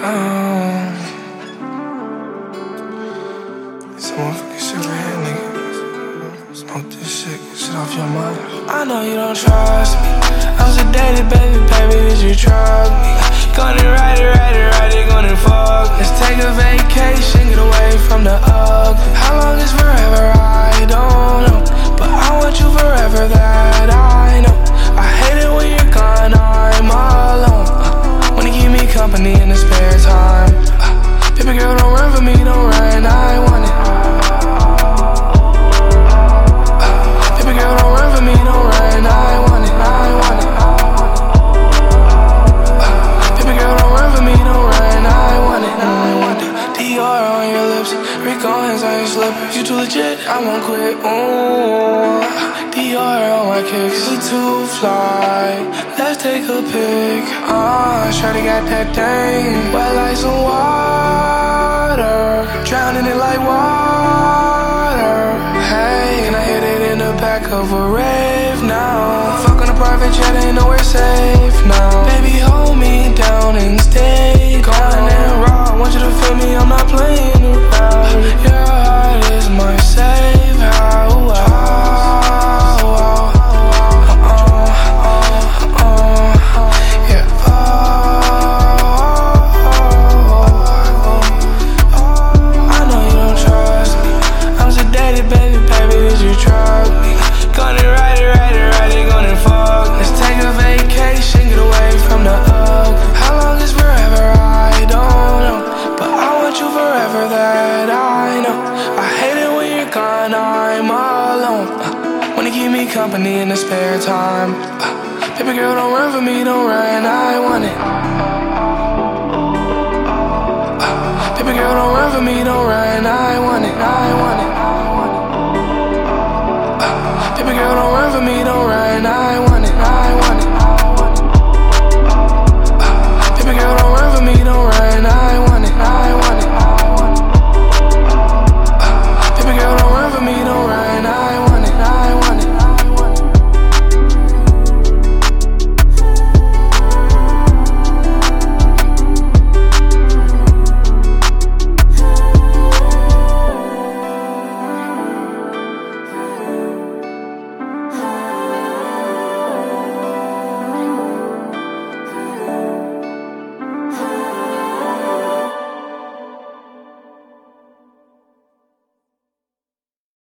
Some motherfucking shit right here, nigga. Smoke this shit, get shit off your mind. I know you don't trust me. I'm sedated, baby, did you trust me? Gonna ride it, gonna fuck. Let's take a vacation, get away from the ugly. How long is forever? I don't know, but I want you forever, that I know. I hate it when you're gone, I'm alone. Wanna keep me company in the spare time. Baby girl, don't run for me, don't run, I want it. Baby girl, don't run for me, don't run, I want it, I want it. Baby girl, don't run for me, don't run, I want it, I want it. Dior on your lips, Rico hands on your slippers. You too legit, I won't quit, ooh. Dior on my kicks, we too fly. Let's take a pic, shawty got that thing wet like some water, drowning it like water. Hey, and I hit it in the back of a rave now. Fuck on a private jet, ain't nowhere safe now. Baby, hold me down and stay calm and raw. I want you to feel me, I'm not playing around. Your heart is my safe house. Company in the spare time. Baby girl, don't run for me, don't run, I want it. Baby girl, don't run for me, don't run, I want it, I want it. Baby girl, don't run